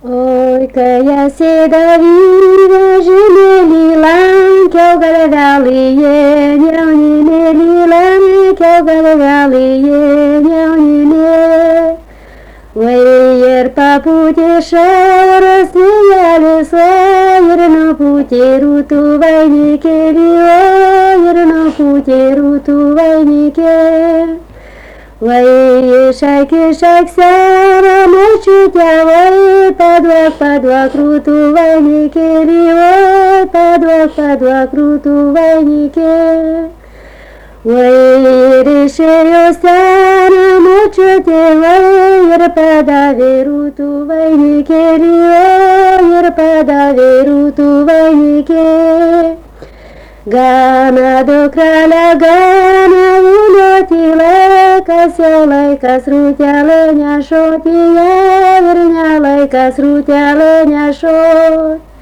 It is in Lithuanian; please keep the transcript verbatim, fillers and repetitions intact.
Oi, kai sėda vežimėlį lankiau galvelėje, jaunimėlį lankiau galvelėje, jaunimėlį. Vai ir papūtė šiaurės vėjelis, vai ir nupūtė rūtų vainikėlį, vai ir nupūtė rūtų vainikėlį. Vai išeik, išeik sena močiutė, vai paduok, paduok rūtų vainikėlį, vai paduok, paduok rūtų vainikėlį. Vai ir išėjo sena močiutė, vai ir padavė rūtų vainikėlį, vai ir padavė rūtų vainikėlį. Gana dukrelė, gana vilioti, laikas jau laikas rūtelė nešoti, ir ne laikas rūtelė nešoti.